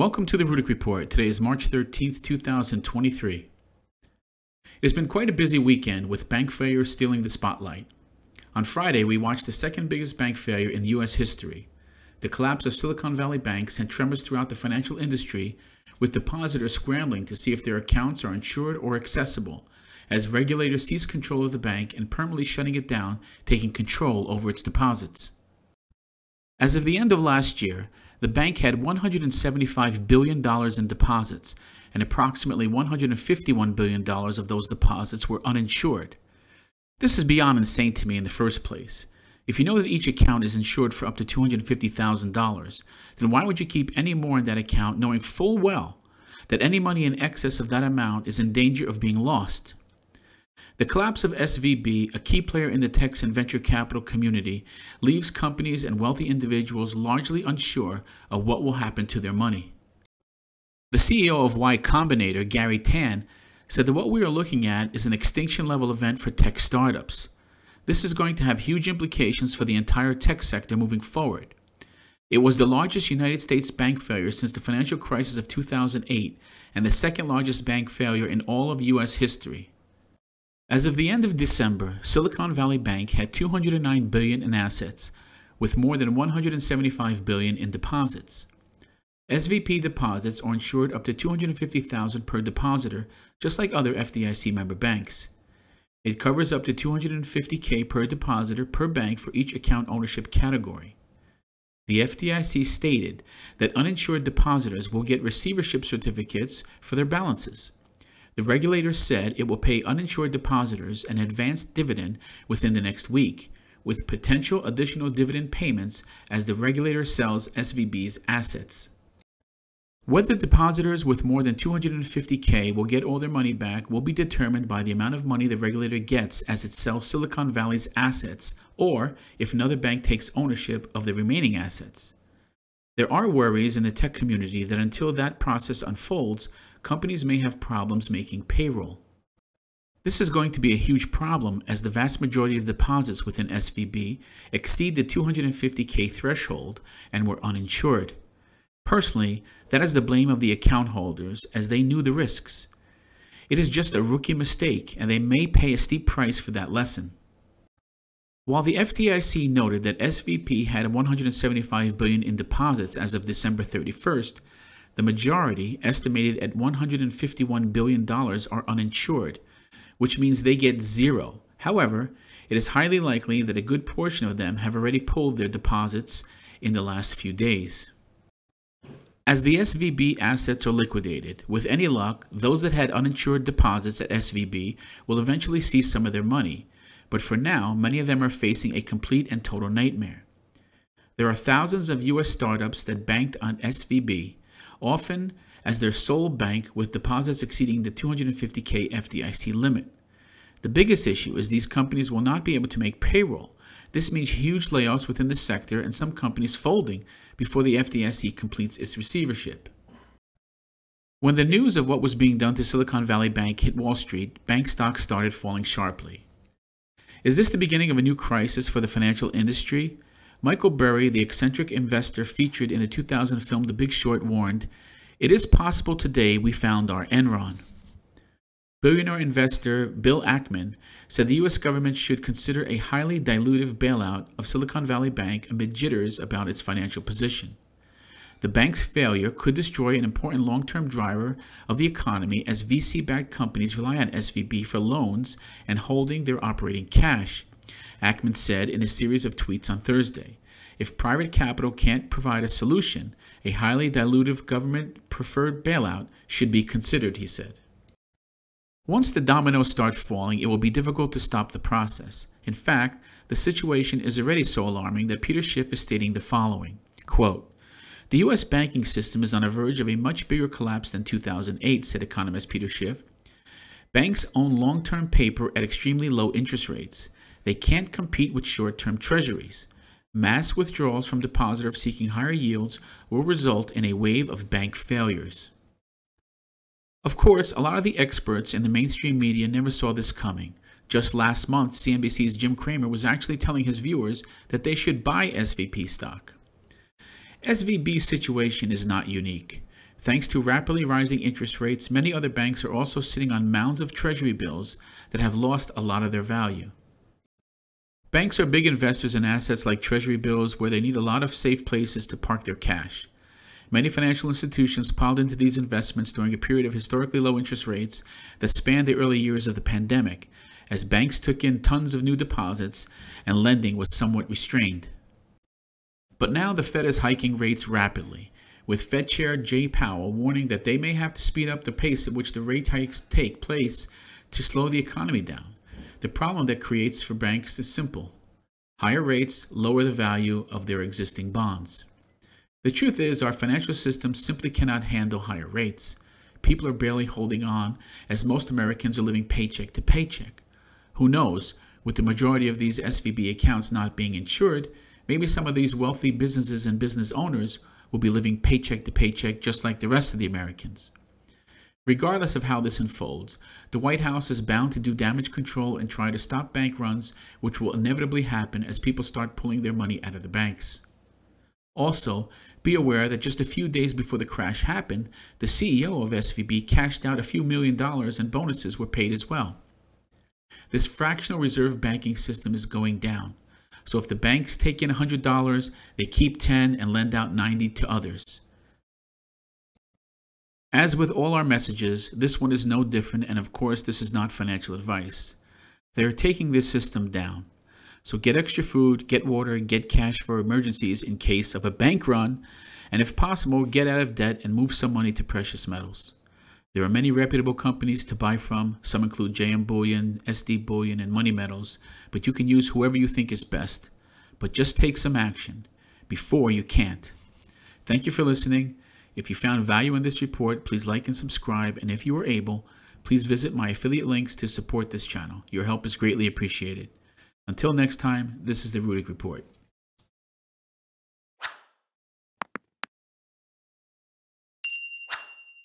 Welcome to the Rudick Report. Today is March 13th, 2023. It has been quite a busy weekend with bank failures stealing the spotlight. On Friday, we watched the second biggest bank failure in U.S. history. The collapse of Silicon Valley Bank sent tremors throughout the financial industry, with depositors scrambling to see if their accounts are insured or accessible, as regulators seized control of the bank and permanently shutting it down, taking control over its deposits. As of the end of last year, the bank had $175 billion in deposits, and approximately $151 billion of those deposits were uninsured. This is beyond insane to me in the first place. If you know that each account is insured for up to $250,000, then why would you keep any more in that account knowing full well that any money in excess of that amount is in danger of being lost? The collapse of SVB, a key player in the tech and venture capital community, leaves companies and wealthy individuals largely unsure of what will happen to their money. The CEO of Y Combinator, Garry Tan, said that what we are looking at is an extinction-level event for tech startups. This is going to have huge implications for the entire tech sector moving forward. It was the largest United States bank failure since the financial crisis of 2008 and the second largest bank failure in all of U.S. history. As of the end of December, Silicon Valley Bank had $209 billion in assets, with more than $175 billion in deposits. SVB deposits are insured up to $250,000 per depositor, just like other FDIC member banks. It covers up to $250K per depositor per bank for each account ownership category. The FDIC stated that uninsured depositors will get receivership certificates for their balances. The regulator said it will pay uninsured depositors an advanced dividend within the next week, with potential additional dividend payments as the regulator sells SVB's assets. Whether depositors with more than $250K will get all their money back will be determined by the amount of money the regulator gets as it sells Silicon Valley's assets, or if another bank takes ownership of the remaining assets. There are worries in the tech community that until that process unfolds, companies may have problems making payroll. This is going to be a huge problem as the vast majority of deposits within SVB exceed the $250K threshold and were uninsured. Personally, that is the blame of the account holders as they knew the risks. It is just a rookie mistake and they may pay a steep price for that lesson. While the FDIC noted that SVB had $175 billion in deposits as of December 31st, the majority, estimated at $151 billion, are uninsured, which means they get zero. However, it is highly likely that a good portion of them have already pulled their deposits in the last few days. As the SVB assets are liquidated, with any luck, those that had uninsured deposits at SVB will eventually see some of their money, but for now, many of them are facing a complete and total nightmare. There are thousands of U.S. startups that banked on SVB, often as their sole bank with deposits exceeding the $250K FDIC limit. The biggest issue is these companies will not be able to make payroll. This means huge layoffs within the sector and some companies folding before the FDIC completes its receivership. When the news of what was being done to Silicon Valley Bank hit Wall Street, bank stocks started falling sharply. Is this the beginning of a new crisis for the financial industry? Michael Burry, the eccentric investor featured in the 2000 film The Big Short, warned, "It is possible today we found our Enron." Billionaire investor Bill Ackman said the U.S. government should consider a highly dilutive bailout of Silicon Valley Bank amid jitters about its financial position. The bank's failure could destroy an important long-term driver of the economy as VC-backed companies rely on SVB for loans and holding their operating cash. Ackman said in a series of tweets on Thursday, "If private capital can't provide a solution, a highly dilutive government-preferred bailout should be considered," he said. Once the dominoes start falling, it will be difficult to stop the process. In fact, the situation is already so alarming that Peter Schiff is stating the following, quote, "The U.S. banking system is on the verge of a much bigger collapse than 2008, said economist Peter Schiff. Banks own long-term paper at extremely low interest rates. They can't compete with short-term treasuries. Mass withdrawals from depositors seeking higher yields will result in a wave of bank failures." Of course, a lot of the experts in the mainstream media never saw this coming. Just last month, CNBC's Jim Cramer was actually telling his viewers that they should buy SVB stock. SVB's situation is not unique. Thanks to rapidly rising interest rates, many other banks are also sitting on mounds of treasury bills that have lost a lot of their value. Banks are big investors in assets like treasury bills where they need a lot of safe places to park their cash. Many financial institutions piled into these investments during a period of historically low interest rates that spanned the early years of the pandemic, as banks took in tons of new deposits and lending was somewhat restrained. But now the Fed is hiking rates rapidly, with Fed Chair Jay Powell warning that they may have to speed up the pace at which the rate hikes take place to slow the economy down. The problem that creates for banks is simple. Higher rates lower the value of their existing bonds. The truth is, our financial system simply cannot handle higher rates. People are barely holding on, as most Americans are living paycheck to paycheck. Who knows, with the majority of these SVB accounts not being insured, maybe some of these wealthy businesses and business owners will be living paycheck to paycheck just like the rest of the Americans. Regardless of how this unfolds, the White House is bound to do damage control and try to stop bank runs, which will inevitably happen as people start pulling their money out of the banks. Also, be aware that just a few days before the crash happened, the CEO of SVB cashed out a few $1 million and bonuses were paid as well. This fractional reserve banking system is going down. So if the banks take in $100, they keep 10 and lend out 90 to others. As with all our messages, this one is no different, and of course this is not financial advice. They are taking this system down. So get extra food, get water, get cash for emergencies in case of a bank run, and if possible, get out of debt and move some money to precious metals. There are many reputable companies to buy from. Some include JM Bullion, SD Bullion, and Money Metals, but you can use whoever you think is best. But just take some action before you can't. Thank you for listening. If you found value in this report, please like and subscribe, and if you are able, please visit my affiliate links to support this channel. Your help is greatly appreciated. Until next time, this is the Rudick Report.